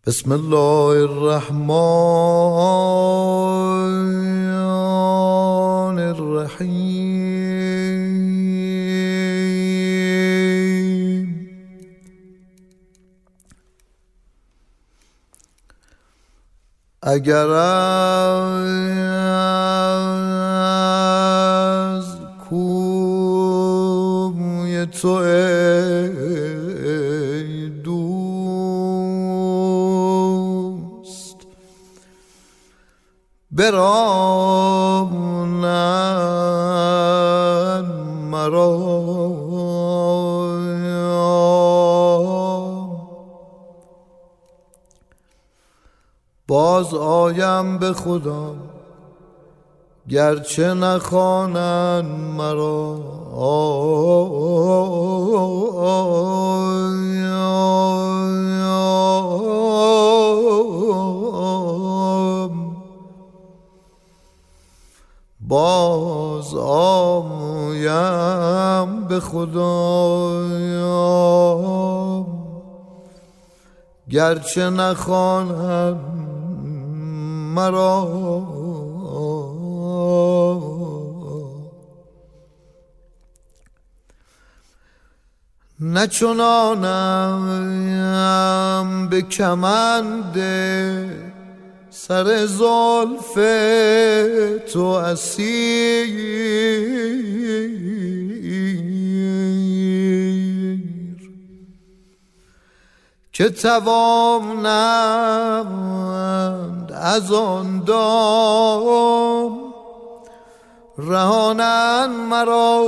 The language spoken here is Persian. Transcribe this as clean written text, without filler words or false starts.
بسم الله الرحمن الرحیم. اگر از کوی تو ای دوست برانند مرا، باز آیم به خدا گرچه نخوانند مرا. باز آیم به خدا گرچه نخوانند مرا. نه چنانم به کمند سر زلف تو اسیر که توانند از آن دام رهانند مرا.